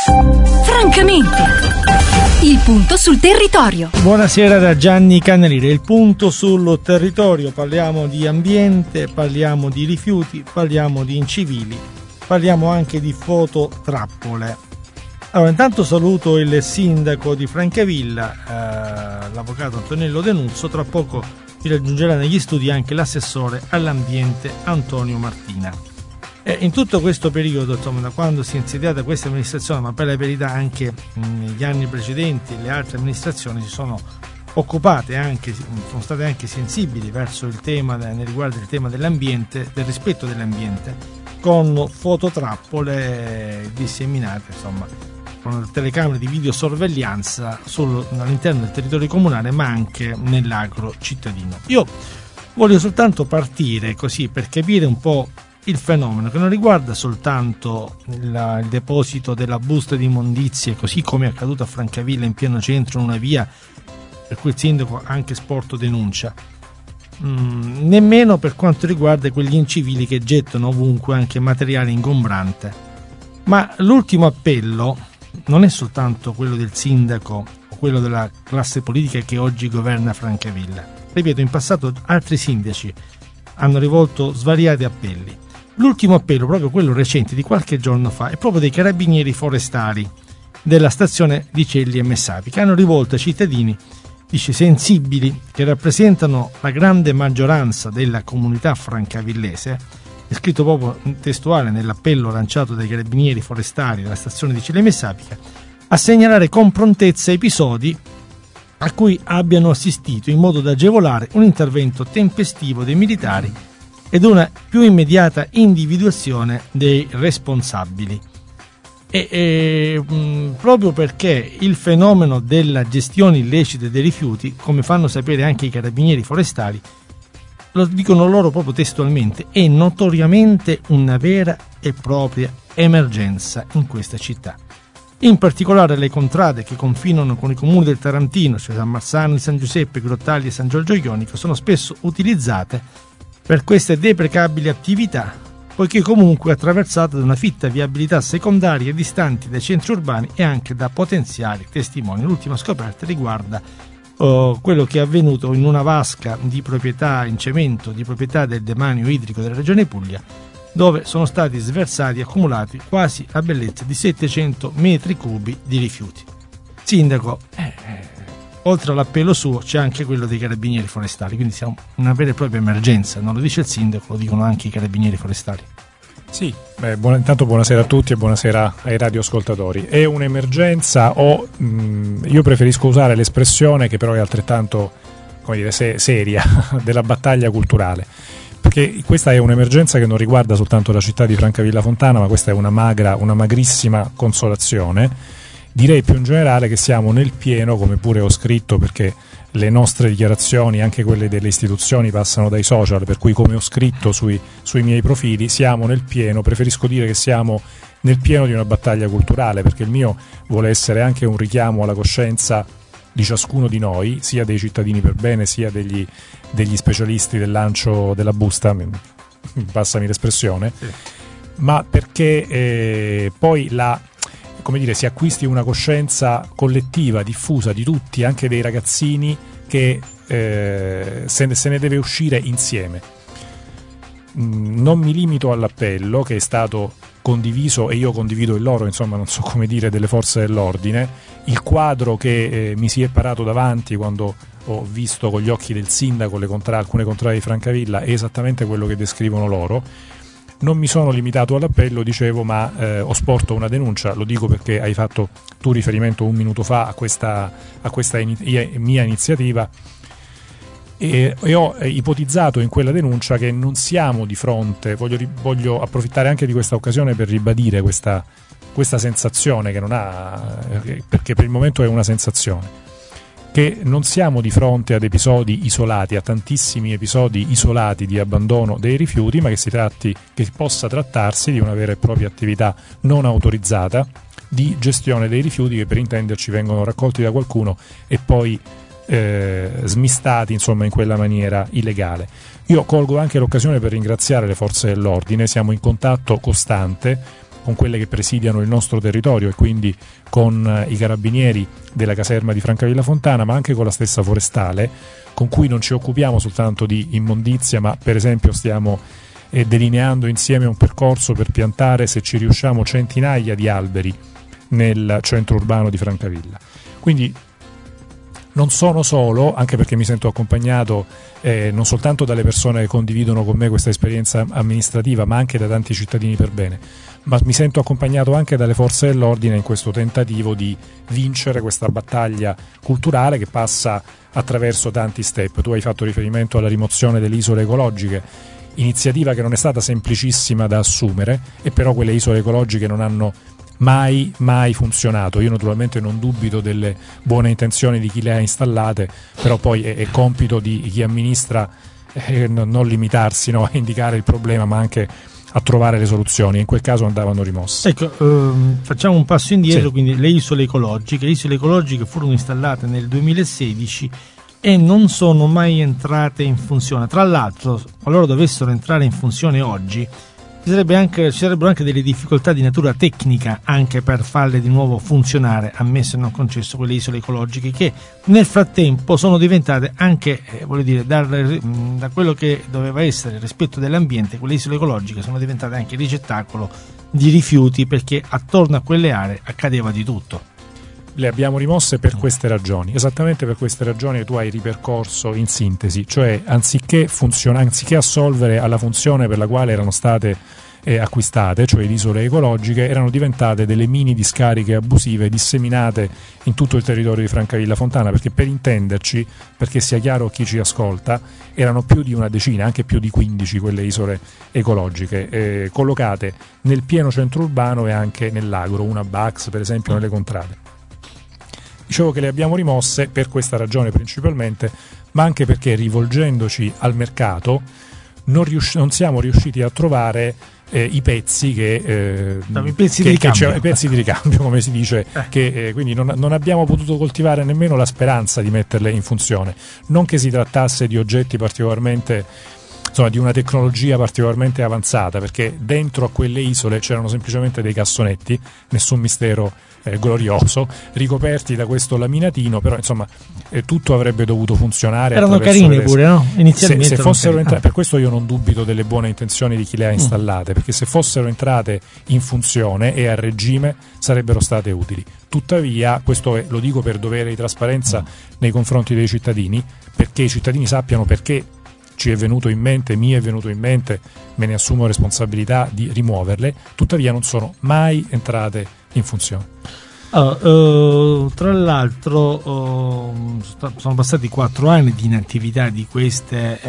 Francamente, il punto sul territorio. Buonasera da Gianni Canalire. Il punto sul territorio. Parliamo di ambiente, parliamo di rifiuti, parliamo di incivili, parliamo anche di fototrappole. Allora, intanto saluto il sindaco di Francavilla, l'avvocato Antonello De Nuzzo. Tra poco vi raggiungerà negli studi anche l'assessore all'ambiente Antonio Martina. In tutto questo periodo, insomma, da quando si è insediata questa amministrazione, ma per la verità anche negli anni precedenti, le altre amministrazioni si sono occupate anche, sono state anche sensibili verso il tema, nel riguardo il tema dell'ambiente, del rispetto dell'ambiente, con fototrappole disseminate, insomma, con telecamere di videosorveglianza all'interno del territorio comunale, ma anche nell'agro cittadino. Io voglio soltanto partire così per capire un po' il fenomeno, che non riguarda soltanto il deposito della busta di immondizie, così come è accaduto a Francavilla in pieno centro, in una via per cui il sindaco ha anche sporto denuncia, nemmeno per quanto riguarda quegli incivili che gettano ovunque anche materiale ingombrante. Ma l'ultimo appello non è soltanto quello del sindaco o quello della classe politica che oggi governa Francavilla. Ripeto, in passato altri sindaci hanno rivolto svariati appelli. L'ultimo appello, proprio quello recente di qualche giorno fa, è proprio dei carabinieri forestali della stazione di Celli e Messapi, che hanno rivolto ai cittadini, dice, sensibili, che rappresentano la grande maggioranza della comunità francavillese. È scritto proprio testuale nell'appello lanciato dai carabinieri forestali della stazione di Celli e Messapi, a segnalare con prontezza episodi a cui abbiano assistito in modo da agevolare un intervento tempestivo dei militari ed una più immediata individuazione dei responsabili. Proprio perché il fenomeno della gestione illecita dei rifiuti, come fanno sapere anche i carabinieri forestali, lo dicono loro proprio testualmente, è notoriamente una vera e propria emergenza in questa città. In particolare le contrade che confinano con i comuni del Tarantino, cioè San Marzano di San Giuseppe, Grottaglie e San Giorgio Ionico, sono spesso utilizzate per queste deprecabili attività, poiché comunque attraversate da una fitta viabilità secondaria distanti dai centri urbani e anche da potenziali testimoni. L'ultima scoperta riguarda quello che è avvenuto in una vasca di proprietà in cemento, di proprietà del demanio idrico della Regione Puglia, dove sono stati sversati e accumulati quasi la bellezza di 700 metri cubi di rifiuti. Sindaco, oltre all'appello suo c'è anche quello dei carabinieri forestali, quindi siamo una vera e propria emergenza, non lo dice il sindaco, lo dicono anche i carabinieri forestali. Sì, intanto buonasera a tutti e buonasera ai radioascoltatori. È un'emergenza o io preferisco usare l'espressione che però è altrettanto, come dire, seria, della battaglia culturale, perché questa è un'emergenza che non riguarda soltanto la città di Francavilla Fontana, ma questa è una magrissima consolazione. Direi più in generale che siamo nel pieno, come pure ho scritto, perché le nostre dichiarazioni, anche quelle delle istituzioni, passano dai social, per cui come ho scritto sui miei profili, siamo nel pieno, preferisco dire che siamo nel pieno di una battaglia culturale, perché il mio vuole essere anche un richiamo alla coscienza di ciascuno di noi, sia dei cittadini per bene, sia degli specialisti del lancio della busta, passami l'espressione, sì. Ma perché poi si acquisti una coscienza collettiva, diffusa di tutti, anche dei ragazzini, che se ne deve uscire insieme. Non mi limito all'appello che è stato condiviso, e io condivido il loro, insomma, non so come dire, delle forze dell'ordine. Il quadro che mi si è parato davanti quando ho visto con gli occhi del sindaco alcune contrade di Francavilla è esattamente quello che descrivono loro. Non mi sono limitato all'appello, dicevo, ma ho sporto una denuncia, lo dico perché hai fatto tu riferimento un minuto fa a questa mia iniziativa, e ho ipotizzato in quella denuncia che non siamo di fronte, voglio approfittare anche di questa occasione per ribadire questa sensazione che non ha, perché per il momento è una sensazione, che non siamo di fronte ad episodi isolati, a tantissimi episodi isolati di abbandono dei rifiuti, ma che possa trattarsi di una vera e propria attività non autorizzata di gestione dei rifiuti, che per intenderci vengono raccolti da qualcuno e poi smistati, insomma, in quella maniera illegale. Io colgo anche l'occasione per ringraziare le forze dell'ordine, siamo in contatto costante con quelle che presidiano il nostro territorio e quindi con i carabinieri della caserma di Francavilla Fontana, ma anche con la stessa forestale, con cui non ci occupiamo soltanto di immondizia, ma per esempio stiamo delineando insieme un percorso per piantare, se ci riusciamo, centinaia di alberi nel centro urbano di Francavilla. Quindi non sono solo, anche perché mi sento accompagnato non soltanto dalle persone che condividono con me questa esperienza amministrativa, ma anche da tanti cittadini per bene, ma mi sento accompagnato anche dalle forze dell'ordine in questo tentativo di vincere questa battaglia culturale che passa attraverso tanti step. Tu hai fatto riferimento alla rimozione delle isole ecologiche, iniziativa che non è stata semplicissima da assumere, e però quelle isole ecologiche non hanno mai funzionato. Io naturalmente non dubito delle buone intenzioni di chi le ha installate, però poi è compito di chi amministra non limitarsi a indicare il problema, ma anche a trovare le soluzioni. In quel caso andavano rimosse. Ecco, facciamo un passo indietro. Sì. Quindi le isole ecologiche furono installate nel 2016 e non sono mai entrate in funzione. Tra l'altro, qualora dovessero entrare in funzione oggi, ci sarebbero anche delle difficoltà di natura tecnica anche per farle di nuovo funzionare, ammesso e non concesso, quelle isole ecologiche che nel frattempo sono diventate anche, da quello che doveva essere il rispetto dell'ambiente, quelle isole ecologiche sono diventate anche ricettacolo di rifiuti, perché attorno a quelle aree accadeva di tutto. Le abbiamo rimosse per queste ragioni, esattamente per queste ragioni che tu hai ripercorso in sintesi, cioè anziché assolvere alla funzione per la quale erano state acquistate, cioè le isole ecologiche, erano diventate delle mini discariche abusive disseminate in tutto il territorio di Francavilla Fontana, perché, per intenderci, perché sia chiaro a chi ci ascolta, erano più di una decina, anche più di 15 quelle isole ecologiche, collocate nel pieno centro urbano e anche nell'agro, una Bax per esempio nelle contrade. Dicevo che le abbiamo rimosse per questa ragione principalmente, ma anche perché, rivolgendoci al mercato, non siamo riusciti a trovare i pezzi i pezzi di ricambio, come si dice, quindi non abbiamo potuto coltivare nemmeno la speranza di metterle in funzione. Non che si trattasse di oggetti particolarmente, di una tecnologia particolarmente avanzata, perché dentro a quelle isole c'erano semplicemente dei cassonetti, nessun mistero glorioso, ricoperti da questo laminatino, però tutto avrebbe dovuto funzionare. Erano carine pure, no? Inizialmente se fossero entrate, per questo io non dubito delle buone intenzioni di chi le ha installate, perché se fossero entrate in funzione e a regime sarebbero state utili. Tuttavia, questo lo dico per dovere di trasparenza nei confronti dei cittadini, perché i cittadini sappiano perché mi è venuto in mente, me ne assumo responsabilità di rimuoverle, tuttavia non sono mai entrate in funzione. Tra l'altro sono passati 4 anni di inattività di queste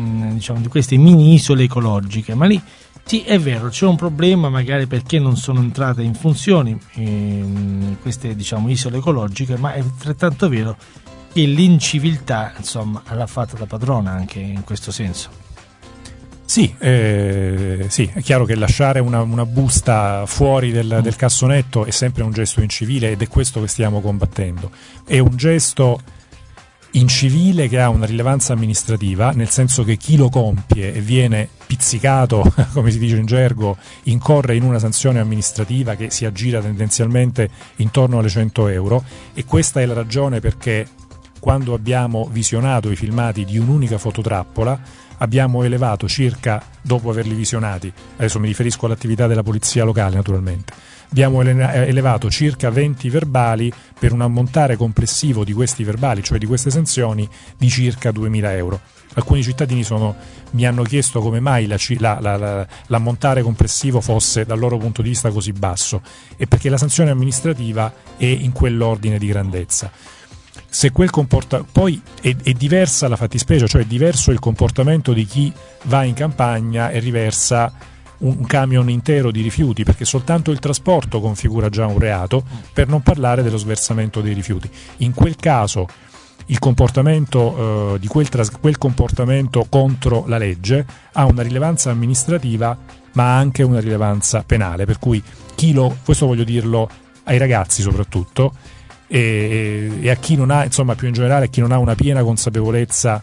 mini isole ecologiche, ma lì sì, è vero, c'è un problema magari perché non sono entrate in funzione queste isole ecologiche, ma è altrettanto vero che l'inciviltà l'ha fatta da padrona anche in questo senso. Sì, è chiaro che lasciare una busta fuori del cassonetto è sempre un gesto incivile, ed è questo che stiamo combattendo. È un gesto incivile che ha una rilevanza amministrativa, nel senso che chi lo compie e viene pizzicato, come si dice in gergo, incorre in una sanzione amministrativa che si aggira tendenzialmente intorno alle 100 euro, e questa è la ragione perché quando abbiamo visionato i filmati di un'unica fototrappola abbiamo elevato dopo averli visionati, adesso mi riferisco all'attività della polizia locale naturalmente, abbiamo elevato circa 20 verbali per un ammontare complessivo di questi verbali, cioè di queste sanzioni, di circa 2.000 euro. Alcuni cittadini mi hanno chiesto come mai l'ammontare complessivo fosse dal loro punto di vista così basso, e perché la sanzione amministrativa è in quell'ordine di grandezza. Se quel poi è diversa la fattispecie, cioè è diverso il comportamento di chi va in campagna e riversa un camion intero di rifiuti, perché soltanto il trasporto configura già un reato, per non parlare dello sversamento dei rifiuti. In quel caso il comportamento di quel comportamento contro la legge ha una rilevanza amministrativa, ma anche una rilevanza penale, per cui questo voglio dirlo ai ragazzi soprattutto, e a chi non ha, più in generale, a chi non ha una piena consapevolezza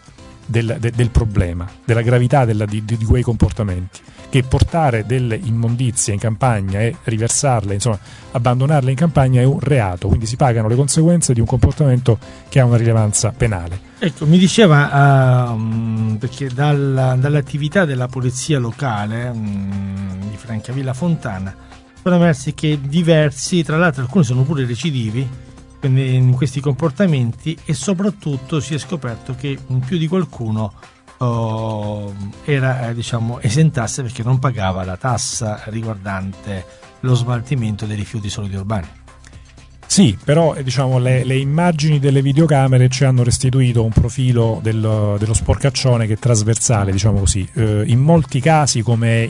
del problema, della gravità di quei comportamenti, che portare delle immondizie in campagna e riversarle, insomma abbandonarle in campagna, è un reato, quindi si pagano le conseguenze di un comportamento che ha una rilevanza penale. Ecco, mi diceva, perché dall'attività della polizia locale di Francavilla Fontana sono emersi che diversi, tra l'altro alcuni sono pure recidivi in questi comportamenti, e soprattutto si è scoperto che più di qualcuno era esentasse perché non pagava la tassa riguardante lo smaltimento dei rifiuti solidi urbani. Sì, però le immagini delle videocamere ci hanno restituito un profilo dello sporcaccione che è trasversale, diciamo così. In molti casi, come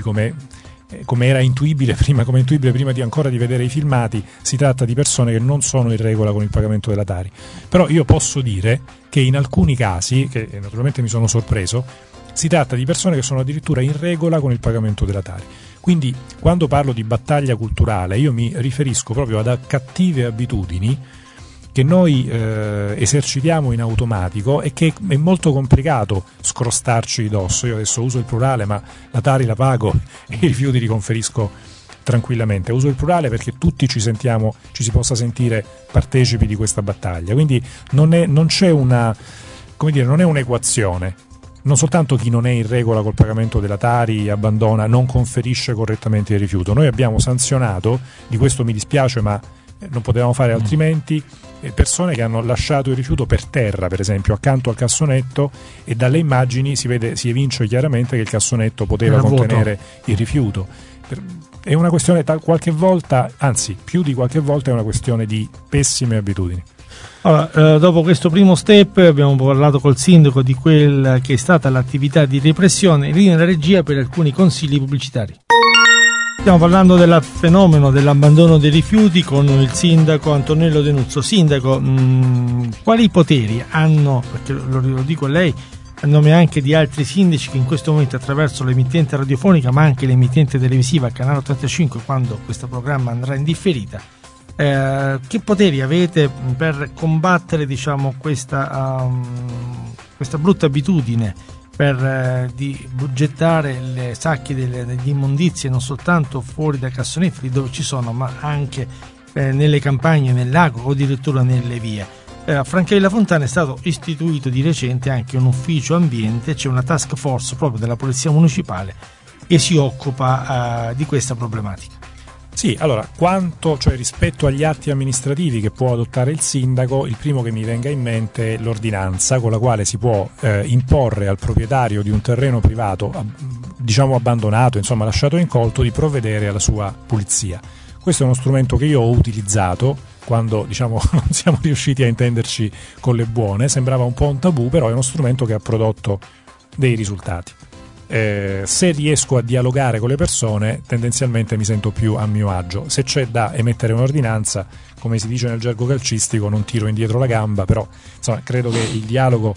era intuibile prima di ancora di vedere i filmati, si tratta di persone che non sono in regola con il pagamento della Tari. Però io posso dire che in alcuni casi, che naturalmente mi sono sorpreso, si tratta di persone che sono addirittura in regola con il pagamento della Tari. Quindi quando parlo di battaglia culturale io mi riferisco proprio ad cattive abitudini che noi esercitiamo in automatico e che è molto complicato scrostarci di dosso. Io adesso uso il plurale, ma la Tari la pago e i rifiuti li conferisco tranquillamente. Uso il plurale perché tutti ci si possa sentire partecipi di questa battaglia. Quindi non c'è non è un'equazione. Non soltanto chi non è in regola col pagamento della Tari abbandona, non conferisce correttamente il rifiuto. Noi abbiamo sanzionato, di questo mi dispiace, ma non potevamo fare altrimenti, persone che hanno lasciato il rifiuto per terra, per esempio, accanto al cassonetto, e dalle immagini si evince chiaramente che il cassonetto poteva contenere il rifiuto. È una questione, qualche volta, anzi più di qualche volta, è una questione di pessime abitudini. Allora, dopo questo primo step abbiamo parlato col sindaco di quella che è stata l'attività di repressione, lì nella regia per alcuni consigli pubblicitari. Stiamo parlando del fenomeno dell'abbandono dei rifiuti con il sindaco Antonello De Nuzzo. Sindaco, quali poteri hanno, perché lo dico a lei, a nome anche di altri sindaci che in questo momento attraverso l'emittente radiofonica ma anche l'emittente televisiva Canale 85, quando questo programma andrà in differita, che poteri avete per combattere questa brutta abitudine di gettare le sacche degli immondizie non soltanto fuori dai cassonetti dove ci sono, ma anche nelle campagne, nel lago o addirittura nelle vie? A Francavilla Fontana è stato istituito di recente anche un ufficio ambiente, c'è una task force proprio della Polizia Municipale che si occupa di questa problematica. Sì, allora, rispetto agli atti amministrativi che può adottare il sindaco, il primo che mi venga in mente è l'ordinanza con la quale si può imporre al proprietario di un terreno privato, abbandonato, insomma lasciato incolto, di provvedere alla sua pulizia. Questo è uno strumento che io ho utilizzato quando non siamo riusciti a intenderci con le buone, sembrava un po' un tabù, però è uno strumento che ha prodotto dei risultati. Se riesco a dialogare con le persone, tendenzialmente mi sento più a mio agio. Se c'è da emettere un'ordinanza, come si dice nel gergo calcistico, non tiro indietro la gamba, però credo che il dialogo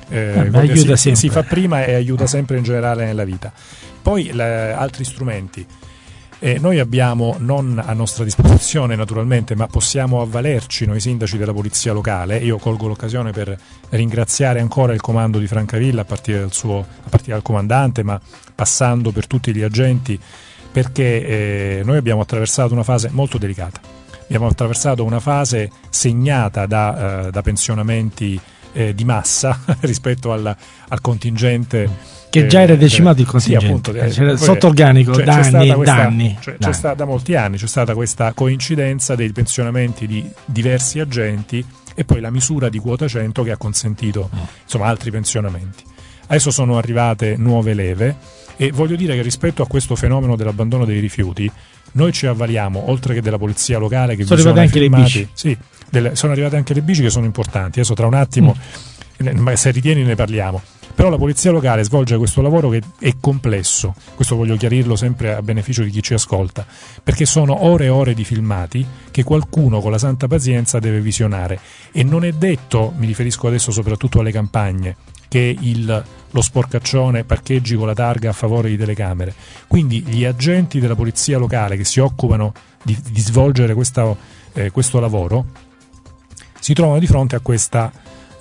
si fa prima e aiuta sempre in generale nella vita. Poi altri strumenti. Noi abbiamo, non a nostra disposizione naturalmente, ma possiamo avvalerci noi sindaci della polizia locale. Io colgo l'occasione per ringraziare ancora il comando di Francavilla a partire dal comandante, ma passando per tutti gli agenti, perché noi abbiamo attraversato una fase molto delicata. Abbiamo attraversato una fase segnata da pensionamenti di massa rispetto al contingente che già era decimato il contingente, sì, appunto, sotto organico da anni. Da molti anni c'è stata questa coincidenza dei pensionamenti di diversi agenti e poi la misura di quota 100 che ha consentito altri pensionamenti. Adesso sono arrivate nuove leve e voglio dire che rispetto a questo fenomeno dell'abbandono dei rifiuti noi ci avvaliamo, oltre che della polizia locale, che sono arrivate anche le bici. Sì, sono arrivate anche le bici, che sono importanti. Adesso tra un attimo, se ritieni, ne parliamo. Però la polizia locale svolge questo lavoro che è complesso, questo voglio chiarirlo sempre a beneficio di chi ci ascolta, perché sono ore e ore di filmati che qualcuno con la santa pazienza deve visionare, e non è detto, mi riferisco adesso soprattutto alle campagne, che lo sporcaccione parcheggi con la targa a favore di telecamere. Quindi gli agenti della polizia locale che si occupano di svolgere questo lavoro si trovano di fronte a questa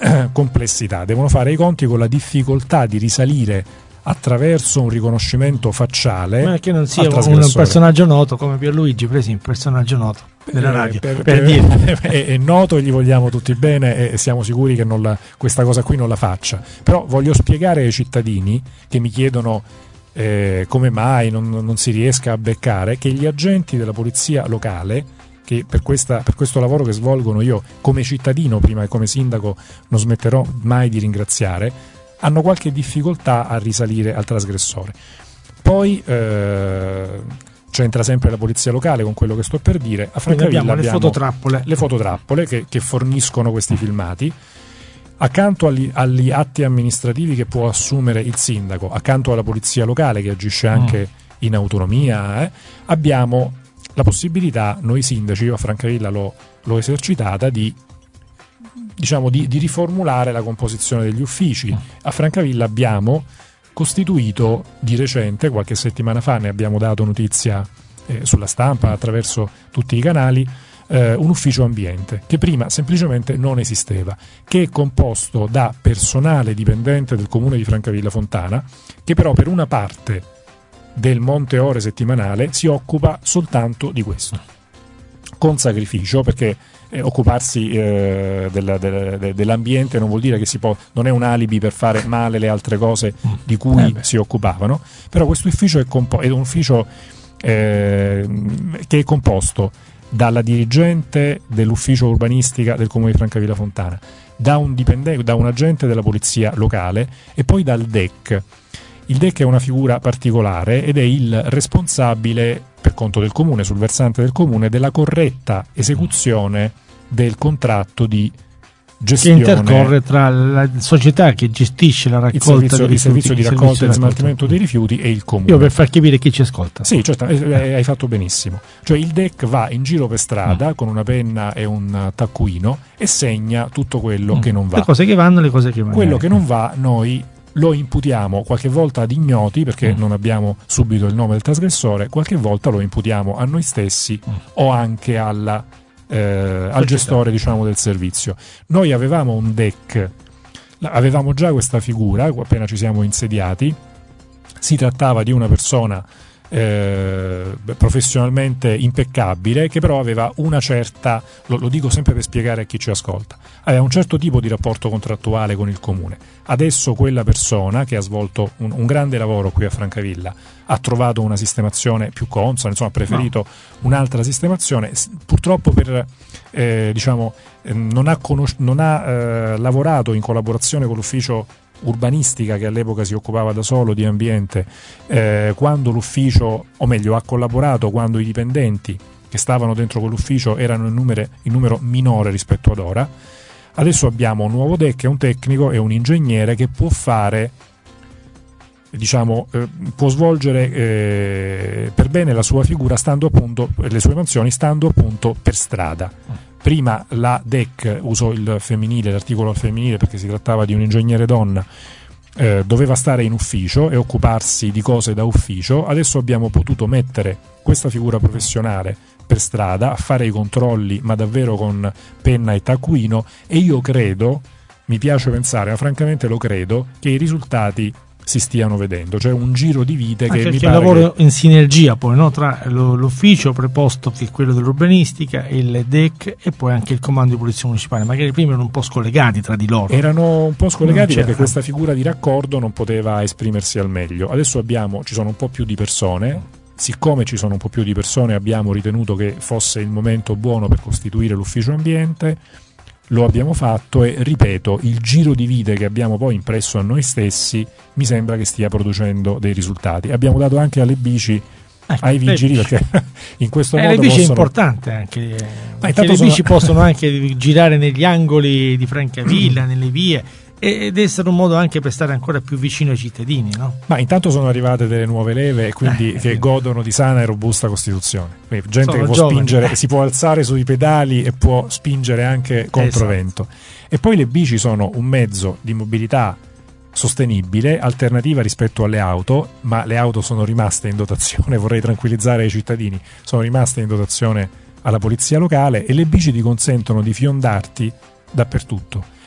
complessità, devono fare i conti con la difficoltà di risalire attraverso un riconoscimento facciale, ma che non sia un personaggio noto come Pierluigi, per esempio, personaggio noto della radio, per dire. È noto e gli vogliamo tutti bene e siamo sicuri che questa cosa qui non la faccia, però voglio spiegare ai cittadini che mi chiedono come mai non si riesca a beccare, che gli agenti della polizia locale, che per questo lavoro che svolgono io come cittadino prima e come sindaco non smetterò mai di ringraziare, hanno qualche difficoltà a risalire al trasgressore. Poi c'entra sempre la polizia locale con quello che sto per dire. A Francavilla abbiamo le fototrappole che forniscono questi filmati. Accanto agli atti amministrativi che può assumere il sindaco, accanto alla polizia locale che agisce anche in autonomia, abbiamo la possibilità, noi sindaci, io a Francavilla l'ho esercitata, di riformulare la composizione degli uffici. A Francavilla abbiamo costituito di recente, qualche settimana fa ne abbiamo dato notizia sulla stampa attraverso tutti i canali, un ufficio ambiente che prima semplicemente non esisteva, che è composto da personale dipendente del comune di Francavilla Fontana, che però per una parte del monte ore settimanale si occupa soltanto di questo, con sacrificio, perché occuparsi dell'ambiente non vuol dire che non è un alibi per fare male le altre cose di cui si occupavano. Però questo ufficio è un ufficio che è composto dalla dirigente dell'ufficio urbanistica del comune di Francavilla Fontana, da un agente della polizia locale e poi dal DEC. Il DEC è una figura particolare ed è il responsabile, per conto del comune, sul versante del comune, della corretta esecuzione del contratto di gestione, che intercorre tra la società che gestisce la raccolta il servizio di raccolta e smaltimento dei rifiuti e il comune. Io per far capire chi ci ascolta. Sì, certo, hai fatto benissimo. Cioè il DEC va in giro per strada con una penna e un taccuino e segna tutto quello che non va. Le cose che vanno, le cose che vanno. Quello che non va noi lo imputiamo qualche volta ad ignoti, perché non abbiamo subito il nome del trasgressore, qualche volta lo imputiamo a noi stessi o anche al gestore, diciamo, del servizio. Noi avevamo un DEC, avevamo già questa figura appena ci siamo insediati. Si trattava di una persona professionalmente impeccabile, che però aveva una certa, lo dico sempre per spiegare a chi ci ascolta, aveva un certo tipo di rapporto contrattuale con il comune. Adesso quella persona, che ha svolto un grande lavoro qui a Francavilla, ha trovato una sistemazione più consona, insomma ha preferito un'altra sistemazione, purtroppo non ha lavorato in collaborazione con l'ufficio urbanistica, che all'epoca si occupava da solo di ambiente, quando l'ufficio, o meglio ha collaborato quando i dipendenti che stavano dentro quell'ufficio erano in numero minore rispetto ad ora. Adesso abbiamo un nuovo DEC, un tecnico e un ingegnere che può fare, può svolgere per bene la sua figura, stando appunto, le sue mansioni, stando appunto per strada. Prima la DEC, uso il femminile, l'articolo al femminile perché si trattava di un ingegnere donna, doveva stare in ufficio e occuparsi di cose da ufficio. Adesso abbiamo potuto mettere questa figura professionale per strada a fare i controlli, ma davvero con penna e taccuino, e io credo, mi piace pensare, ma francamente lo credo, che i risultati si stiano vedendo, cioè un giro di vite che mi pare lavoro in sinergia poi, no? Tra l'ufficio preposto, che è quello dell'urbanistica, il DEC e poi anche il comando di polizia municipale. Magari prima erano un po' scollegati tra di loro, erano un po' scollegati perché questa figura di raccordo non poteva esprimersi al meglio. Adesso ci sono un po' più di persone. Siccome ci sono un po' più di persone, abbiamo ritenuto che fosse il momento buono per costituire l'ufficio ambiente. Lo abbiamo fatto e, ripeto, il giro di vite che abbiamo poi impresso a noi stessi mi sembra che stia producendo dei risultati. Abbiamo dato anche alle bici, ai vigili, perché in questo modo le bici è importante anche, perché le bici possono anche girare negli angoli di Francavilla, nelle vie, ed essere un modo anche per stare ancora più vicino ai cittadini, no? Ma intanto sono arrivate delle nuove leve e quindi che godono di sana e robusta costituzione. Quindi gente che può spingere, si può alzare sui pedali e può spingere anche controvento. E poi le bici sono un mezzo di mobilità sostenibile, alternativa rispetto alle auto, ma le auto sono rimaste in dotazione, vorrei tranquillizzare i cittadini, sono rimaste in dotazione alla polizia locale, e le bici ti consentono di fiondarti dappertutto.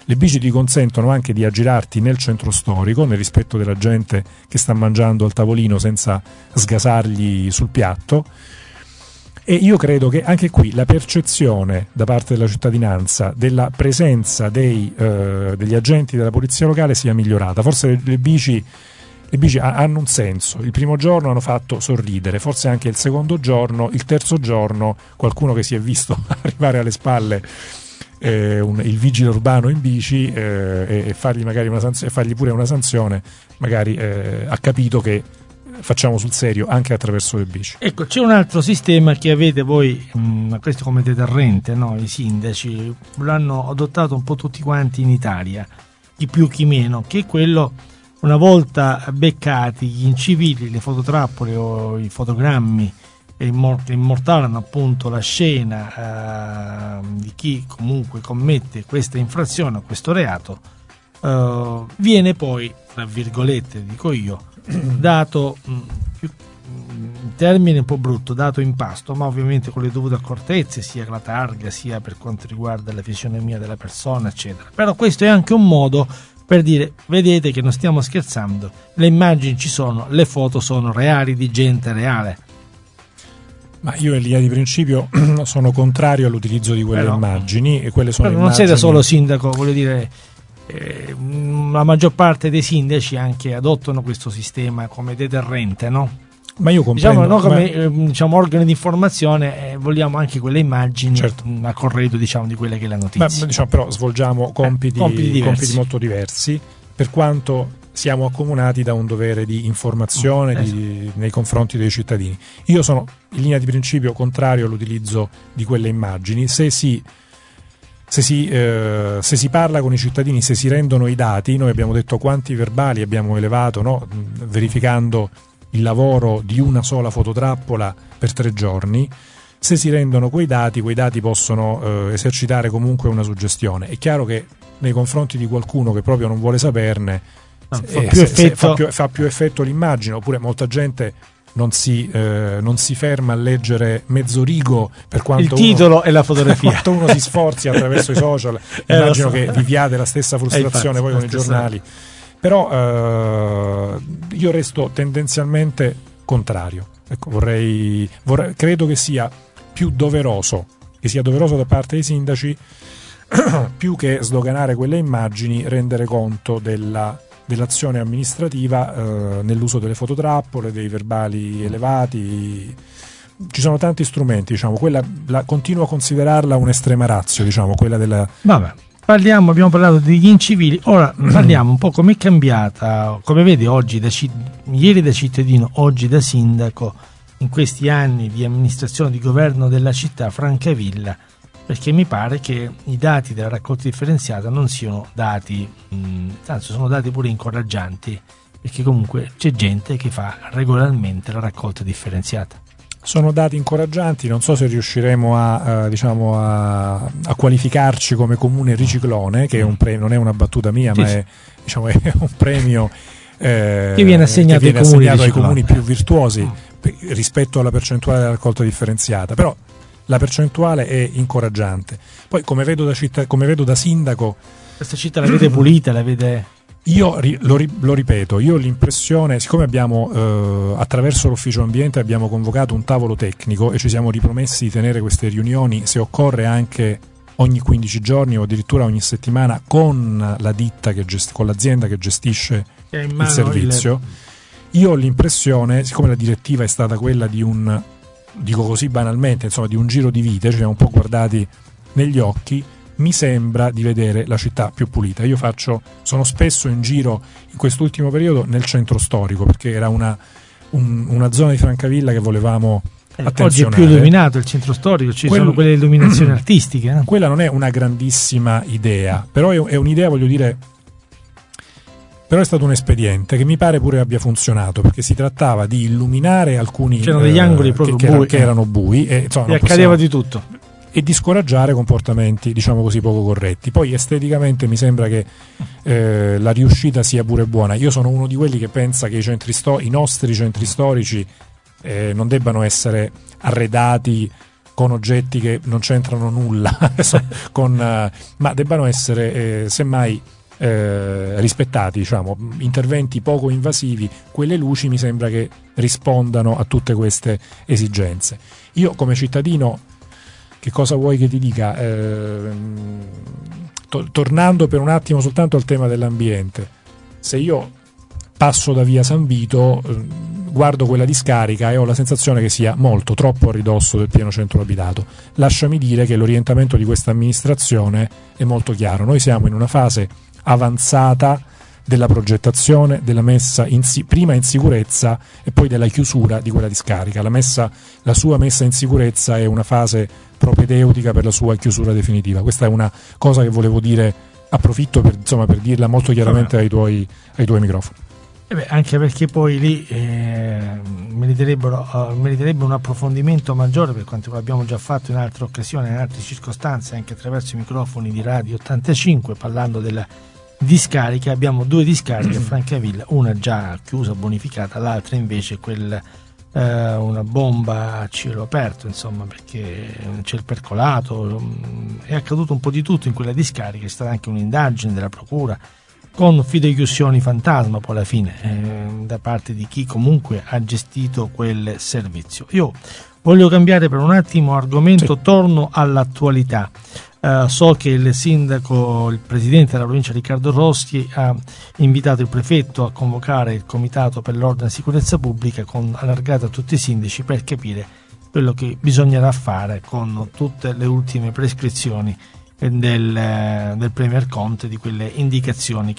Le bici ti consentono anche di aggirarti nel centro storico, nel rispetto della gente che sta mangiando al tavolino senza sgasargli sul piatto. E io credo che anche qui la percezione da parte della cittadinanza della presenza degli agenti della polizia locale sia migliorata. Forse le bici hanno un senso. Il primo giorno hanno fatto sorridere, forse anche il secondo giorno, il terzo giorno qualcuno che si è visto arrivare alle spalle il vigile urbano in bici e fargli magari fargli pure una sanzione, magari ha capito che facciamo sul serio anche attraverso le bici. Ecco, c'è un altro sistema che avete voi, questo come deterrente, no? I sindaci l'hanno adottato un po' tutti quanti in Italia, chi più chi meno, che è quello, una volta beccati gli incivili, le fototrappole o i fotogrammi che immortalano appunto la scena di chi comunque commette questa infrazione o questo reato, viene poi, tra virgolette dico io, dato in termine un po' brutto, dato in pasto, ma ovviamente con le dovute accortezze, sia la targa sia per quanto riguarda la fisionomia della persona eccetera. Però questo è anche un modo per dire: vedete che non stiamo scherzando, le immagini ci sono, le foto sono reali, di gente reale. Ma io in linea di principio sono contrario all'utilizzo di quelle immagini, e quelle sono non sei da solo sindaco, voglio dire, la maggior parte dei sindaci anche adottano questo sistema come deterrente, no? Ma io comprendo, diciamo, come diciamo organi di informazione, vogliamo anche quelle immagini, certo, a corredo diciamo di quella che è la notizia. Ma diciamo, però svolgiamo compiti molto diversi, per quanto siamo accomunati da un dovere di informazione nei confronti dei cittadini. Io sono in linea di principio contrario all'utilizzo di quelle immagini. Se si parla con i cittadini, se si rendono i dati, noi abbiamo detto quanti verbali abbiamo elevato, no? Verificando il lavoro di una sola fototrappola per 3 giorni, se si rendono quei dati possono esercitare comunque una suggestione. È chiaro che nei confronti di qualcuno che proprio non vuole saperne, fa più effetto l'immagine, oppure molta gente non si ferma a leggere mezzo rigo per quanto il titolo e la fotografia, quanto uno si sforzi attraverso i social. Immagino che viviate la stessa frustrazione poi con i giornali. Però io resto tendenzialmente contrario. Ecco, credo che sia più doveroso da parte dei sindaci più che sdoganare quelle immagini, rendere conto dell'azione amministrativa nell'uso delle fototrappole, dei verbali elevati. Ci sono tanti strumenti, diciamo, continuo a considerarla un'estrema ratio, diciamo, quella della... Vabbè. Abbiamo parlato degli incivili, ora parliamo un po' com'è cambiata, come vedi oggi, ieri da cittadino, oggi da sindaco, in questi anni di amministrazione, di governo della città Francavilla, perché mi pare che i dati della raccolta differenziata non siano dati, anzi sono dati pure incoraggianti, perché comunque c'è gente che fa regolarmente la raccolta differenziata. Sono dati incoraggianti, non so se riusciremo a qualificarci come comune riciclone, che è un premio, non è una battuta mia, ma è un premio che viene assegnato ai comuni più virtuosi rispetto alla percentuale della raccolta differenziata. Però la percentuale è incoraggiante. Poi come vedo da sindaco, questa città la vede pulita, la vede... Io lo ripeto, io ho l'impressione, siccome abbiamo attraverso l'ufficio ambiente abbiamo convocato un tavolo tecnico e ci siamo ripromessi di tenere queste riunioni, se occorre anche ogni 15 giorni o addirittura ogni settimana, con la ditta con l'azienda che gestisce il servizio, io ho l'impressione, siccome la direttiva è stata quella di dico così banalmente, insomma, di un giro di vite, ci siamo un po' guardati negli occhi, mi sembra di vedere la città più pulita. Io sono spesso in giro in quest'ultimo periodo nel centro storico, perché era una zona di Francavilla che volevamo attenzionare. Oggi è più illuminato il centro storico, sono quelle illuminazioni artistiche. No? Quella non è una grandissima idea, però è un'idea, voglio dire, però è stato un espediente che mi pare pure abbia funzionato, perché si trattava di illuminare alcuni degli angoli proprio che erano bui e accadeva di tutto, e di scoraggiare comportamenti, diciamo così, poco corretti. Poi esteticamente mi sembra che la riuscita sia pure buona. Io sono uno di quelli che pensa che i nostri centri storici non debbano essere arredati con oggetti che non c'entrano nulla, ma debbano essere semmai rispettati, diciamo, interventi poco invasivi. Quelle luci mi sembra che rispondano a tutte queste esigenze. Io come cittadino, che cosa vuoi che ti dica? Tornando per un attimo soltanto al tema dell'ambiente, se io passo da via San Vito, guardo quella discarica e ho la sensazione che sia troppo a ridosso del pieno centro abitato. Lasciami dire che l'orientamento di questa amministrazione è molto chiaro. Noi siamo in una fase avanzata della progettazione, della messa prima in sicurezza e poi della chiusura di quella discarica. La sua messa in sicurezza è una fase propedeutica per la sua chiusura definitiva. Questa è una cosa che volevo dire, approfitto per dirla molto chiaramente ai tuoi microfoni. Anche perché poi lì meriterebbe un approfondimento maggiore, per quanto abbiamo già fatto in altre occasioni, in altre circostanze, anche attraverso i microfoni di Radio 85, parlando della discarica. Abbiamo 2 discariche a Francavilla, una già chiusa, bonificata, l'altra invece una bomba a cielo aperto, insomma, perché c'è il percolato. È accaduto un po' di tutto in quella discarica, è stata anche un'indagine della procura con fideiussioni fantasma poi alla fine da parte di chi comunque ha gestito quel servizio. Io voglio cambiare per un attimo argomento, torno all'attualità. So che il presidente della provincia Riccardo Rossi ha invitato il prefetto a convocare il comitato per l'ordine e sicurezza pubblica allargato a tutti i sindaci per capire quello che bisognerà fare con tutte le ultime prescrizioni del Premier Conte, di quelle indicazioni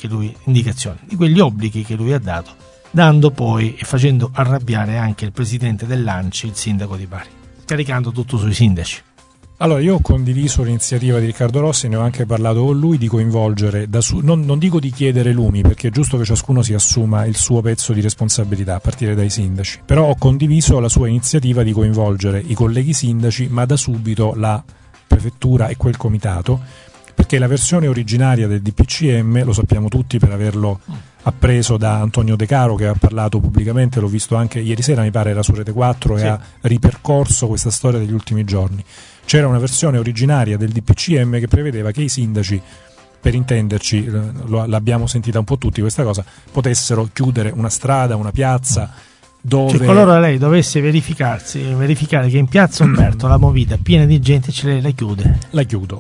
di quegli obblighi che lui ha dato, dando poi e facendo arrabbiare anche il presidente dell'ANCI, il sindaco di Bari, caricando tutto sui sindaci. Allora, io ho condiviso l'iniziativa di Riccardo Rossi, ne ho anche parlato con lui, di coinvolgere, non dico di chiedere lumi, perché è giusto che ciascuno si assuma il suo pezzo di responsabilità a partire dai sindaci, però ho condiviso la sua iniziativa di coinvolgere i colleghi sindaci, ma da subito la prefettura e quel comitato, perché la versione originaria del DPCM, lo sappiamo tutti per averlo appreso da Antonio De Caro, che ha parlato pubblicamente, l'ho visto anche ieri sera, mi pare era su Rete 4, e ha ripercorso questa storia degli ultimi giorni. C'era una versione originaria del DPCM che prevedeva che i sindaci, per intenderci, l'abbiamo sentita un po' tutti questa cosa, potessero chiudere una strada, una piazza, dove... qualora lei dovesse verificare che in piazza Umberto la movita piena di gente, la chiude. La chiudo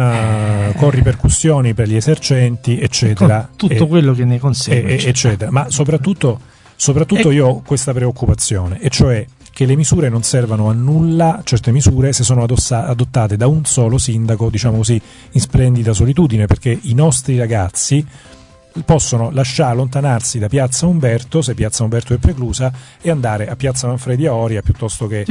con ripercussioni per gli esercenti, eccetera, con tutto quello che ne consegue, eccetera. Ma soprattutto io ho questa preoccupazione, e cioè che le misure non servano a nulla, certe misure, se sono adottate da un solo sindaco, diciamo così, in splendida solitudine, perché i nostri ragazzi possono allontanarsi da Piazza Umberto, se Piazza Umberto è preclusa, e andare a Piazza Manfredi Oria piuttosto che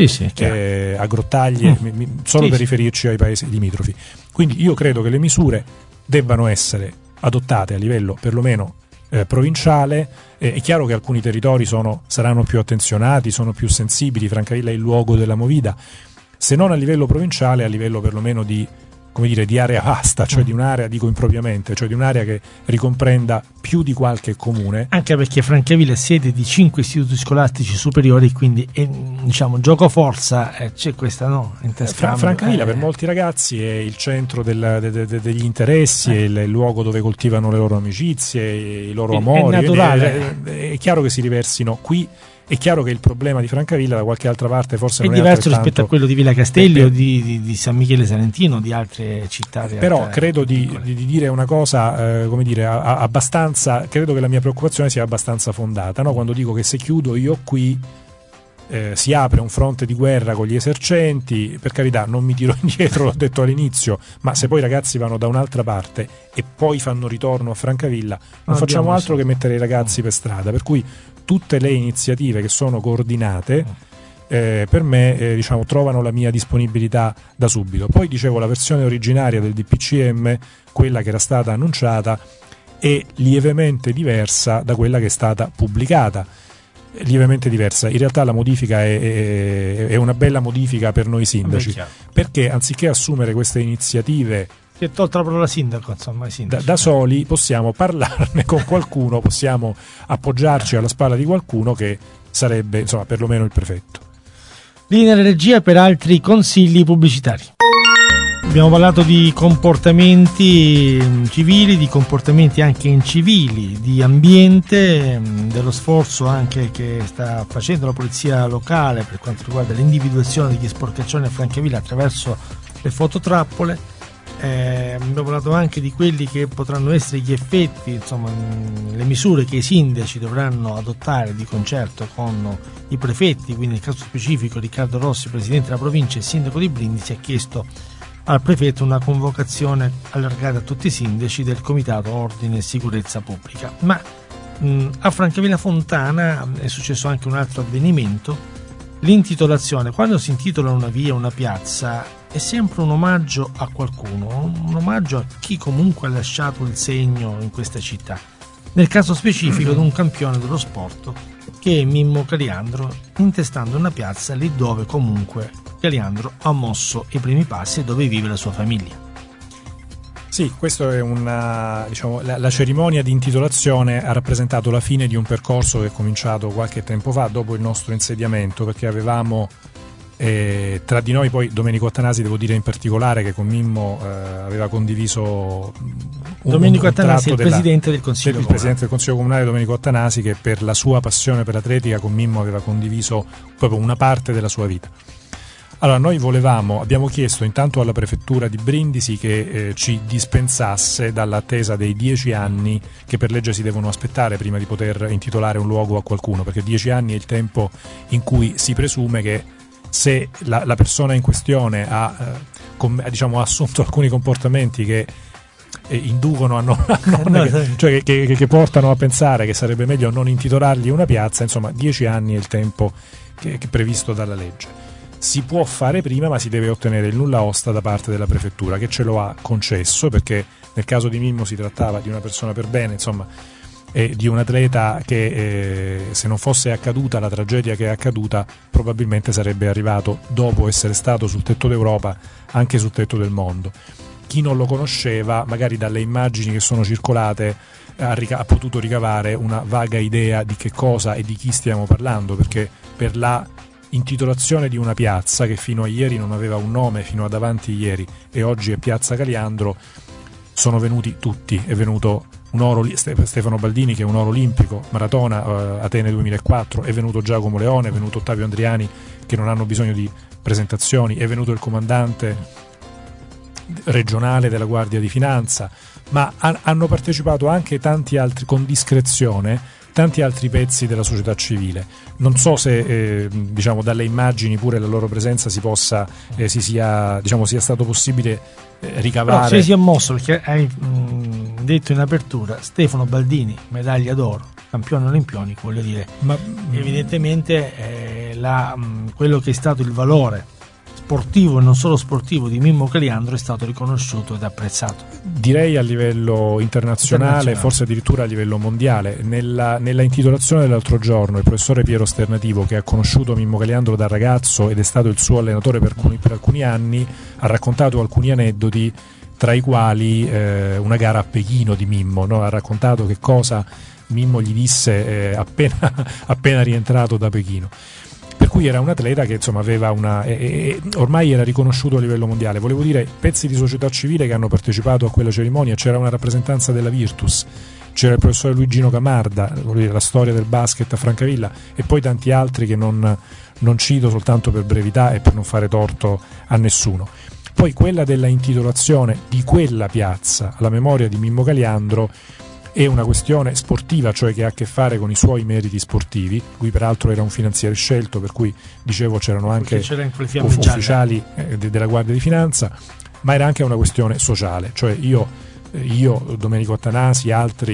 a Grottaglie, solo per riferirci ai paesi limitrofi. Quindi io credo che le misure debbano essere adottate a livello perlomeno provinciale. È chiaro che alcuni territori saranno più attenzionati, sono più sensibili, Francavilla è il luogo della movida, se non a livello provinciale, a livello perlomeno di area vasta, cioè di un'area, dico impropriamente, cioè di un'area che ricomprenda più di qualche comune. Anche perché Francavilla è sede di 5 istituti scolastici superiori, quindi gioco forza, c'è questa interscambio. Francavilla per molti ragazzi è il centro degli interessi, è il luogo dove coltivano le loro amicizie, i loro amori. È naturale. È chiaro che si riversino qui. È chiaro che il problema di Francavilla da qualche altra parte forse non è diverso rispetto a quello di Villa Castelli o di San Michele Salentino, di altre città. Però credo di dire una cosa, abbastanza, credo che la mia preoccupazione sia abbastanza fondata, no? Quando dico che se chiudo io qui si apre un fronte di guerra con gli esercenti. Per carità, non mi tiro indietro, l'ho detto all'inizio, ma se poi i ragazzi vanno da un'altra parte e poi fanno ritorno a Francavilla, non facciamo altro che mettere i ragazzi per strada, per cui tutte le iniziative che sono coordinate per me trovano la mia disponibilità da subito. Poi dicevo, la versione originaria del DPCM, quella che era stata annunciata, è lievemente diversa da quella che è stata pubblicata. Lievemente diversa, in realtà la modifica è una bella modifica per noi sindaci, perché anziché assumere queste iniziative, si è tolta la parola sindaco, insomma, da soli, possiamo parlarne con qualcuno, possiamo appoggiarci alla spalla di qualcuno che sarebbe perlomeno il prefetto. Linea di regia per altri consigli pubblicitari. Abbiamo parlato di comportamenti civili, di comportamenti anche incivili, di ambiente, dello sforzo anche che sta facendo la polizia locale per quanto riguarda l'individuazione degli sporcaccioni a Francavilla attraverso le fototrappole. Abbiamo parlato anche di quelli che potranno essere gli effetti, insomma, le misure che i sindaci dovranno adottare di concerto con i prefetti. Quindi nel caso specifico Riccardo Rossi, presidente della provincia e sindaco di Brindisi, ha chiesto al prefetto una convocazione allargata a tutti i sindaci del Comitato Ordine e Sicurezza Pubblica. Ma a Francavilla Fontana è successo anche un altro avvenimento: l'intitolazione. Quando si intitola una via, una piazza, è sempre un omaggio a qualcuno, un omaggio a chi comunque ha lasciato il segno in questa città. Nel caso specifico di un campione dello sport che è Mimmo Caliandro, intestando una piazza lì dove comunque Caliandro ha mosso i primi passi e dove vive la sua famiglia. Sì, questo è la cerimonia di intitolazione ha rappresentato la fine di un percorso che è cominciato qualche tempo fa dopo il nostro insediamento, perché avevamo tra di noi, poi Domenico Attanasi devo dire in particolare che con Mimmo aveva condiviso Domenico Attanasi, il presidente del Consiglio Comunale. Il presidente del Consiglio Comunale Domenico Attanasi, che per la sua passione per l'atletica con Mimmo aveva condiviso proprio una parte della sua vita. Allora noi abbiamo chiesto intanto alla prefettura di Brindisi che ci dispensasse dall'attesa dei 10 anni che per legge si devono aspettare prima di poter intitolare un luogo a qualcuno, perché 10 anni è il tempo in cui si presume che se la persona in questione ha assunto alcuni comportamenti che inducono a cioè che portano a pensare che sarebbe meglio non intitolargli una piazza, insomma 10 anni è il tempo che è previsto dalla legge. Si può fare prima, ma si deve ottenere il nulla osta da parte della prefettura, che ce lo ha concesso, perché nel caso di Mimmo si trattava di una persona per bene, insomma, e di un atleta che se non fosse accaduta la tragedia che è accaduta probabilmente sarebbe arrivato, dopo essere stato sul tetto d'Europa, anche sul tetto del mondo. Chi non lo conosceva, magari dalle immagini che sono circolate, ha potuto ricavare una vaga idea di che cosa e di chi stiamo parlando, perché per la intitolazione di una piazza che fino a ieri non aveva un nome, fino ad avanti ieri, e oggi è Piazza Caliandro, sono venuti tutti. È venuto un oro Stefano Baldini, che è un oro olimpico, maratona, Atene 2004, è venuto Giacomo Leone, è venuto Ottavio Andriani, che non hanno bisogno di presentazioni, è venuto il comandante regionale della Guardia di Finanza, ma hanno partecipato anche tanti altri, con discrezione, tanti altri pezzi della società civile. Non so se dalle immagini pure la loro presenza sia stato possibile ricavare. Però si è mosso, perché hai detto in apertura Stefano Baldini, medaglia d'oro, campione olimpionico, voglio dire, ma evidentemente quello che è stato il valore sportivo e non solo sportivo di Mimmo Caliandro è stato riconosciuto ed apprezzato. Direi a livello internazionale, forse addirittura a livello mondiale. Nella intitolazione dell'altro giorno il professore Piero Sternativo, che ha conosciuto Mimmo Caliandro da ragazzo ed è stato il suo allenatore per alcuni anni, ha raccontato alcuni aneddoti, tra i quali una gara a Pechino di Mimmo, no? Ha raccontato che cosa Mimmo gli disse appena rientrato da Pechino. Per cui era un atleta che insomma aveva ormai era riconosciuto a livello mondiale. Volevo dire, pezzi di società civile che hanno partecipato a quella cerimonia, c'era una rappresentanza della Virtus, c'era il professore Luigino Camarda, la storia del basket a Francavilla, e poi tanti altri che non cito soltanto per brevità e per non fare torto a nessuno. Poi quella della intitolazione di quella piazza alla memoria di Mimmo Caliandro è una questione sportiva, cioè che ha a che fare con i suoi meriti sportivi. Lui peraltro era un finanziere scelto, per cui dicevo c'erano anche ufficiali della Guardia di Finanza, ma era anche una questione sociale, cioè io Domenico Attanasi, altri,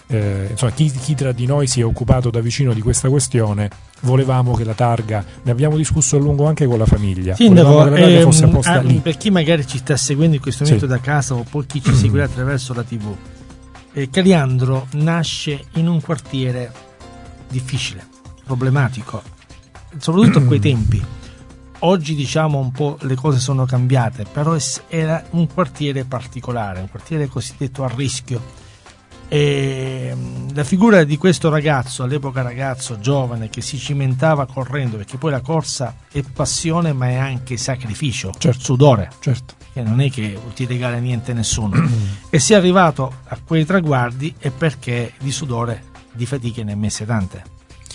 chi tra di noi si è occupato da vicino di questa questione, volevamo che la targa, ne abbiamo discusso a lungo anche con la famiglia, Sindaco, che la targa fosse apposta lì. Per chi magari ci sta seguendo in questo momento da casa, o poi chi ci seguirà attraverso la TV, Caliandro nasce in un quartiere difficile, problematico, soprattutto a quei tempi. Oggi diciamo un po' le cose sono cambiate, però era un quartiere particolare, un quartiere cosiddetto a rischio, E la figura di questo ragazzo, all'epoca ragazzo giovane, che si cimentava correndo, perché poi la corsa è passione ma è anche sacrificio, sudore, che non è che ti regala niente a nessuno, e si è arrivato a quei traguardi è perché di sudore, di fatiche ne ha messe tante.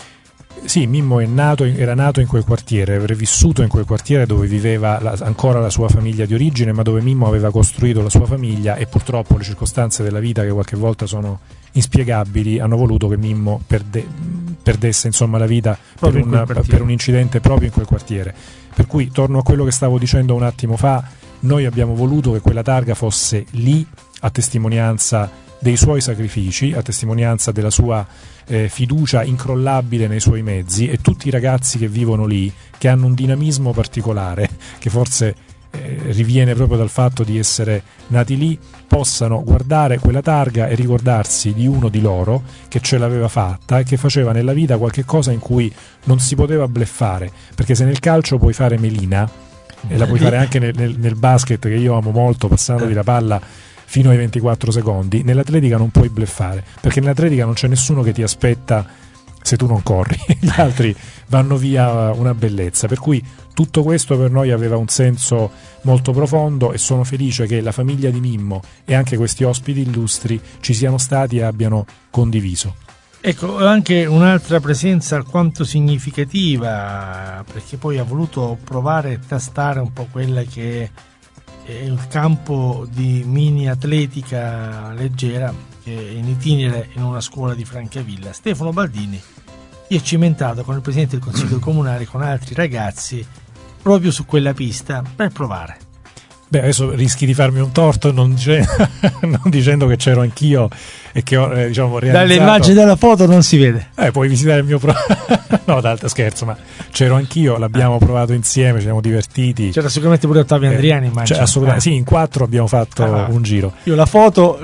Sì, Mimmo era nato in quel quartiere, aveva vissuto in quel quartiere dove viveva ancora la sua famiglia di origine, ma dove Mimmo aveva costruito la sua famiglia, e purtroppo le circostanze della vita, che qualche volta sono inspiegabili, hanno voluto che Mimmo perdesse insomma la vita per un incidente proprio in quel quartiere. Per cui, torno a quello che stavo dicendo un attimo fa, noi abbiamo voluto che quella targa fosse lì a testimonianza dei suoi sacrifici, a testimonianza della sua fiducia incrollabile nei suoi mezzi, e tutti i ragazzi che vivono lì, che hanno un dinamismo particolare, che forse riviene proprio dal fatto di essere nati lì, possano guardare quella targa e ricordarsi di uno di loro che ce l'aveva fatta e che faceva nella vita qualche cosa in cui non si poteva bluffare, perché se nel calcio puoi fare melina, e la puoi fare anche nel basket, che io amo molto, passandoti la palla fino ai 24 secondi, nell'atletica non puoi bluffare, perché nell'atletica non c'è nessuno che ti aspetta se tu non corri, gli altri vanno via una bellezza. Per cui tutto questo per noi aveva un senso molto profondo, e sono felice che la famiglia di Mimmo e anche questi ospiti illustri ci siano stati e abbiano condiviso. Ecco, anche un'altra presenza alquanto significativa, perché poi ha voluto provare e tastare un po' quella che è il campo di mini atletica leggera, che è in itinere in una scuola di Francavilla. Stefano Baldini si è cimentato con il presidente del Consiglio Comunale, con altri ragazzi, proprio su quella pista per provare. Beh, adesso rischi di farmi un torto non dicendo che c'ero anch'io e che ho realizzato. Dalle immagini della foto non si vede. Puoi visitare il mio no, d'altro scherzo, ma c'ero anch'io, l'abbiamo provato insieme, ci siamo divertiti. C'era sicuramente pure Ottavio Andriani, immagino. Assolutamente, sì, in 4 abbiamo fatto un giro. Io la foto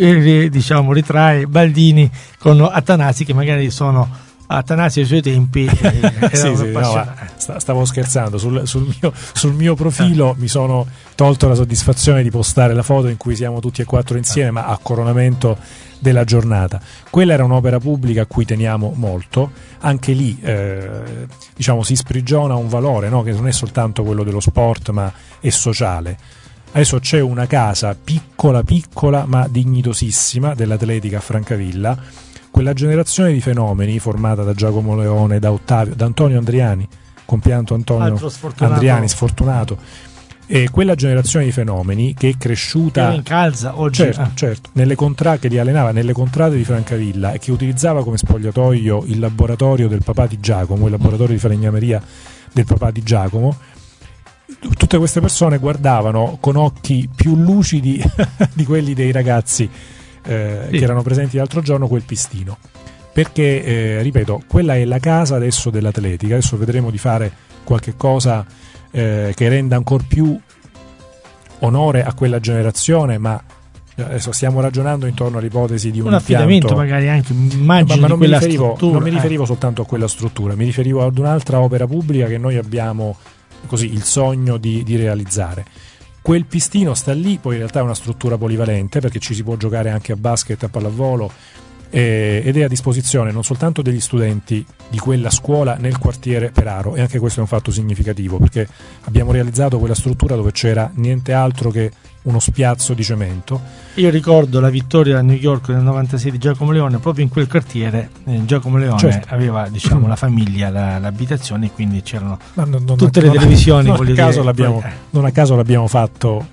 ritrae Baldini con Atanasi, che magari sono Atanasi ai suoi tempi. Stavo scherzando, sul mio profilo mi sono tolto la soddisfazione di postare la foto in cui siamo tutti e 4 insieme, ma a coronamento della giornata. Quella era un'opera pubblica a cui teniamo molto, anche lì si sprigiona un valore, no? Che non è soltanto quello dello sport, ma è sociale. Adesso c'è una casa piccola ma dignitosissima dell'atletica a Francavilla, quella generazione di fenomeni formata da Giacomo Leone, da Ottavio, da Antonio Andriani, compianto Antonio Andriani, sfortunato, e quella generazione di fenomeni che è cresciuta in calza oggi, certo, che li allenava nelle contrade di Francavilla e che utilizzava come spogliatoio il laboratorio del papà di Giacomo, il laboratorio di falegnameria del papà di Giacomo. Tutte queste persone guardavano con occhi più lucidi di quelli dei ragazzi che erano presenti l'altro giorno quel pistino, perché ripeto, quella è la casa adesso dell'atletica. Adesso vedremo di fare qualche cosa che renda ancora più onore a quella generazione, ma adesso stiamo ragionando intorno all'ipotesi di un affidamento impianto, magari anche, immagino, ma non mi riferivo soltanto a quella struttura, mi riferivo ad un'altra opera pubblica che noi abbiamo il sogno di realizzare. Quel pistino sta lì, poi in realtà è una struttura polivalente, perché ci si può giocare anche a basket, a pallavolo, ed è a disposizione non soltanto degli studenti di quella scuola nel quartiere Peraro, e anche questo è un fatto significativo, perché abbiamo realizzato quella struttura dove c'era niente altro che uno spiazzo di cemento. Io ricordo la vittoria a New York nel 96 di Giacomo Leone, proprio in quel quartiere. Giacomo Leone aveva la famiglia, l'abitazione, e quindi c'erano tutte le televisioni. Non a caso l'abbiamo fatto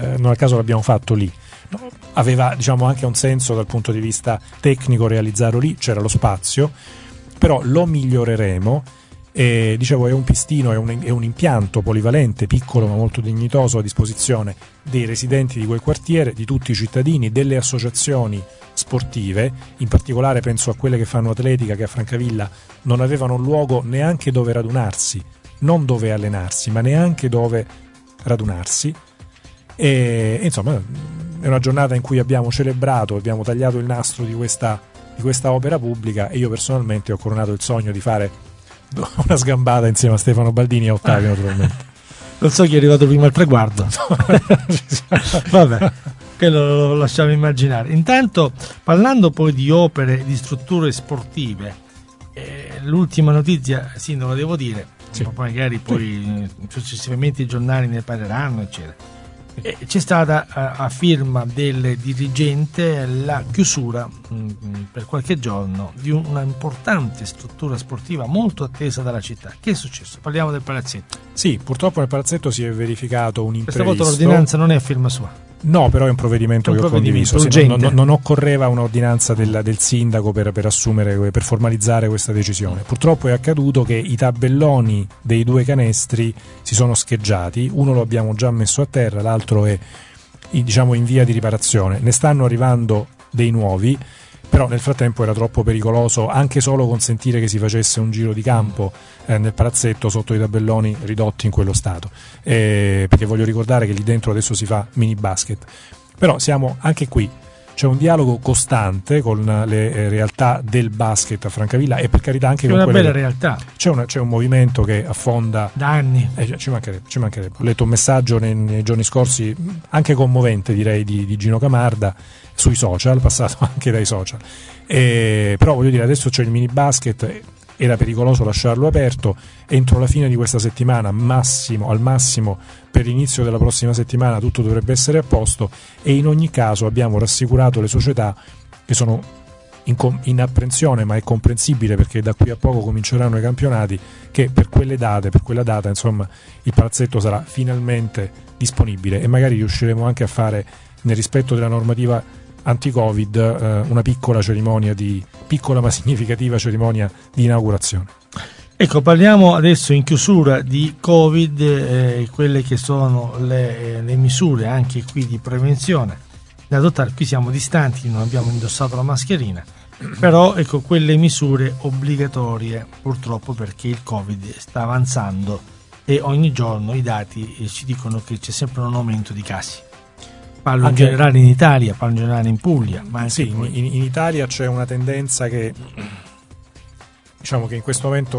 lì. No, aveva anche un senso dal punto di vista tecnico realizzarlo lì, c'era lo spazio, però lo miglioreremo. Dicevo, è un pistino, è un impianto polivalente, piccolo ma molto dignitoso, a disposizione dei residenti di quel quartiere, di tutti i cittadini, delle associazioni sportive. In particolare penso a quelle che fanno atletica, che a Francavilla non avevano un luogo neanche dove radunarsi, non dove allenarsi, ma neanche dove radunarsi. E insomma è una giornata in cui abbiamo celebrato, abbiamo tagliato il nastro di questa opera pubblica, e io personalmente ho coronato il sogno di fare una sgambata insieme a Stefano Baldini e a Ottavio, naturalmente. Non so chi è arrivato prima al traguardo. Vabbè. che lo lasciamo immaginare. Intanto, parlando poi di opere, di strutture sportive, l'ultima notizia, Sindaco, devo dire, sì, magari poi successivamente i giornali ne parleranno, eccetera. C'è stata a firma del dirigente la chiusura per qualche giorno di una importante struttura sportiva molto attesa dalla città. Che è successo? Parliamo del palazzetto. Sì, purtroppo nel palazzetto si è verificato un imprevisto. Questa volta l'ordinanza non è a firma sua. No, però è un provvedimento che ho condiviso. Non occorreva un'ordinanza del sindaco per assumere, per formalizzare questa decisione. Purtroppo è accaduto che i tabelloni dei 2 canestri si sono scheggiati, uno lo abbiamo già messo a terra, l'altro è in via di riparazione. Ne stanno arrivando dei nuovi, però nel frattempo era troppo pericoloso anche solo consentire che si facesse un giro di campo nel palazzetto sotto i tabelloni ridotti in quello stato, perché voglio ricordare che lì dentro adesso si fa mini basket. Però siamo anche qui, c'è un dialogo costante con le realtà del basket a Francavilla e per carità anche con una bella realtà. C'è un movimento che affonda da anni. Ci mancherebbe. Ho letto un messaggio nei giorni scorsi anche commovente, direi, di Gino Camarda sui social, passato anche dai social. Però voglio dire, adesso c'è il mini basket, era pericoloso lasciarlo aperto. Entro la fine di questa settimana, al massimo per l'inizio della prossima settimana, tutto dovrebbe essere a posto, e in ogni caso abbiamo rassicurato le società che sono in apprensione, ma è comprensibile perché da qui a poco cominceranno i campionati, che per quella data insomma il palazzetto sarà finalmente disponibile e magari riusciremo anche a fare, nel rispetto della normativa anti-Covid, una piccola ma significativa cerimonia di inaugurazione. Ecco, parliamo adesso in chiusura di Covid, quelle che sono le misure anche qui di prevenzione da adottare. Qui siamo distanti, non abbiamo indossato la mascherina, però ecco quelle misure obbligatorie, purtroppo, perché il Covid sta avanzando e ogni giorno i dati ci dicono che c'è sempre un aumento di casi. Parlo in generale in Italia, parlo in generale in Puglia. Ma anche sì, in Italia c'è una tendenza che in questo momento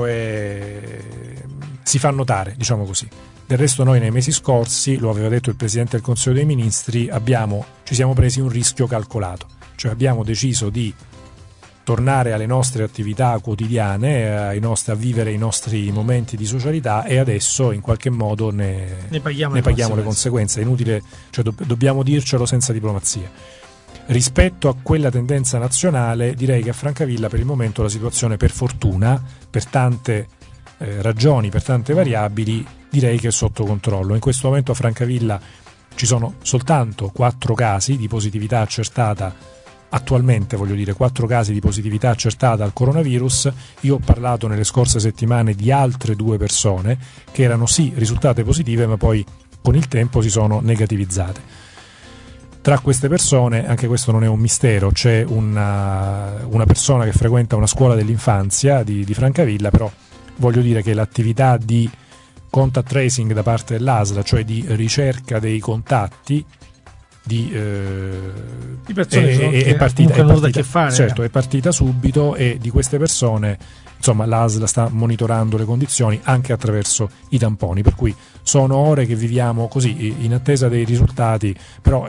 si fa notare, diciamo così. Del resto noi nei mesi scorsi, lo aveva detto il Presidente del Consiglio dei Ministri, ci siamo presi un rischio calcolato, cioè abbiamo deciso di tornare alle nostre attività quotidiane, a vivere i nostri momenti di socialità, e adesso in qualche modo ne paghiamo le conseguenze. È inutile, dobbiamo dircelo senza diplomazia. Rispetto a quella tendenza nazionale, direi che a Francavilla per il momento la situazione, per fortuna, per tante ragioni, per tante variabili, direi che è sotto controllo. In questo momento a Francavilla ci sono soltanto 4 casi di positività accertata. Attualmente, 4 casi di positività accertata al coronavirus. Io ho parlato nelle scorse settimane di altre 2 persone che erano sì risultate positive, ma poi con il tempo si sono negativizzate. Tra queste persone, anche questo non è un mistero, c'è una persona che frequenta una scuola dell'infanzia di Francavilla, però voglio dire che l'attività di contact tracing da parte dell'ASL, cioè di ricerca dei contatti di persone, è partita subito, e di queste persone insomma l'ASL sta monitorando le condizioni anche attraverso i tamponi, per cui sono ore che viviamo così in attesa dei risultati, però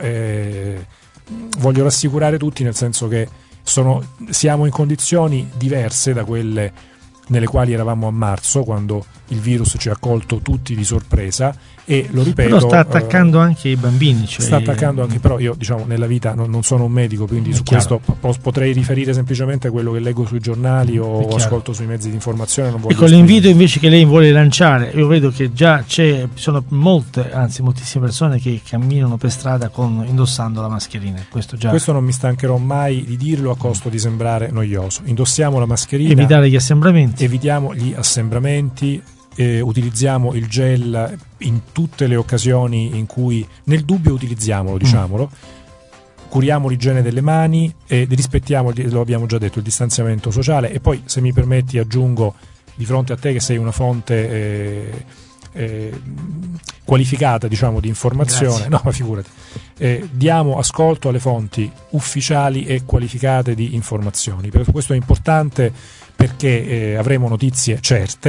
voglio rassicurare tutti, nel senso che siamo in condizioni diverse da quelle nelle quali eravamo a marzo, quando il virus ci ha colto tutti di sorpresa, e lo ripeto, però sta attaccando anche i bambini, sta attaccando anche, però io nella vita non sono un medico, quindi su questo potrei riferire semplicemente quello che leggo sui giornali o ascolto sui mezzi di informazione. Ecco, l'invito invece che lei vuole lanciare, io vedo che già ci sono moltissime persone che camminano per strada indossando la mascherina. Questo non mi stancherò mai di dirlo, a costo di sembrare noioso. Indossiamo la mascherina, evitare gli assembramenti, evitiamo gli assembramenti, utilizziamo il gel in tutte le occasioni in cui, nel dubbio, utilizziamolo, diciamolo. Curiamo l'igiene delle mani e rispettiamo, lo abbiamo già detto, il distanziamento sociale. E poi, se mi permetti, aggiungo, di fronte a te che sei una fonte qualificata, di informazione. Grazie. No, ma figurati, diamo ascolto alle fonti ufficiali e qualificate di informazioni. Per questo è importante, perché avremo notizie certe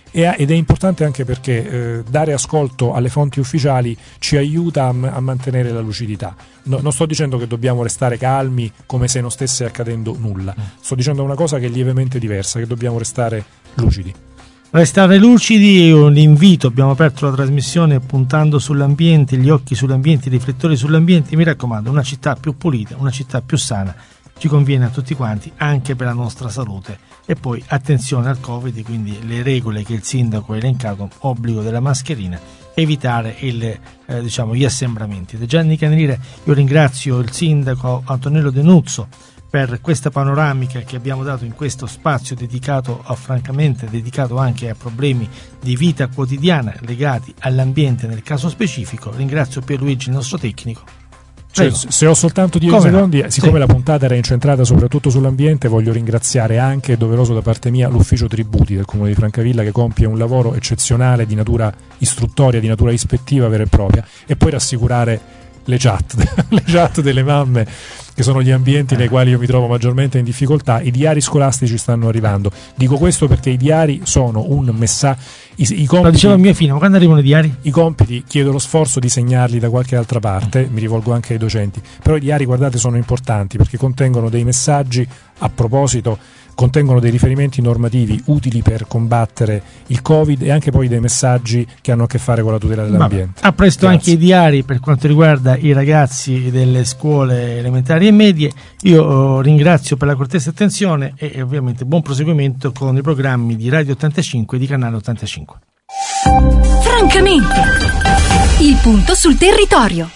ed è importante anche perché dare ascolto alle fonti ufficiali ci aiuta a mantenere la lucidità. Non sto dicendo che dobbiamo restare calmi come se non stesse accadendo nulla, sto dicendo una cosa che è lievemente diversa, che dobbiamo restare lucidi. Restare lucidi è un invito. Abbiamo aperto la trasmissione puntando sull'ambiente, gli occhi sull'ambiente, i riflettori sull'ambiente. Mi raccomando, una città più pulita, una città più sana ci conviene a tutti quanti, anche per la nostra salute. E poi attenzione al Covid, quindi le regole che il sindaco ha elencato: obbligo della mascherina, evitare gli assembramenti. Da Gianni Canelire io ringrazio il sindaco Antonello De Nuzzo per questa panoramica che abbiamo dato in questo spazio dedicato anche a problemi di vita quotidiana legati all'ambiente nel caso specifico. Ringrazio Pierluigi, il nostro tecnico. Se ho soltanto 10 secondi, siccome la puntata era incentrata soprattutto sull'ambiente, voglio ringraziare anche, è doveroso da parte mia, l'ufficio tributi del Comune di Francavilla, che compie un lavoro eccezionale di natura istruttoria, di natura ispettiva vera e propria, e poi rassicurare le chat delle mamme, che sono gli ambienti nei quali io mi trovo maggiormente in difficoltà. I diari scolastici stanno arrivando. Dico questo perché i diari sono un messaggio. Lo diceva mio figlio, ma quando arrivano i diari? I compiti, chiedo lo sforzo di segnarli da qualche altra parte, mi rivolgo anche ai docenti, però i diari, guardate, sono importanti perché contengono dei messaggi a proposito, contengono dei riferimenti normativi utili per combattere il Covid e anche poi dei messaggi che hanno a che fare con la tutela dell'ambiente. A presto. Grazie. Anche i diari per quanto riguarda i ragazzi delle scuole elementari e medie. Io ringrazio per la cortese attenzione e ovviamente buon proseguimento con i programmi di Radio 85 e di Canale 85. Francamente, il punto sul territorio.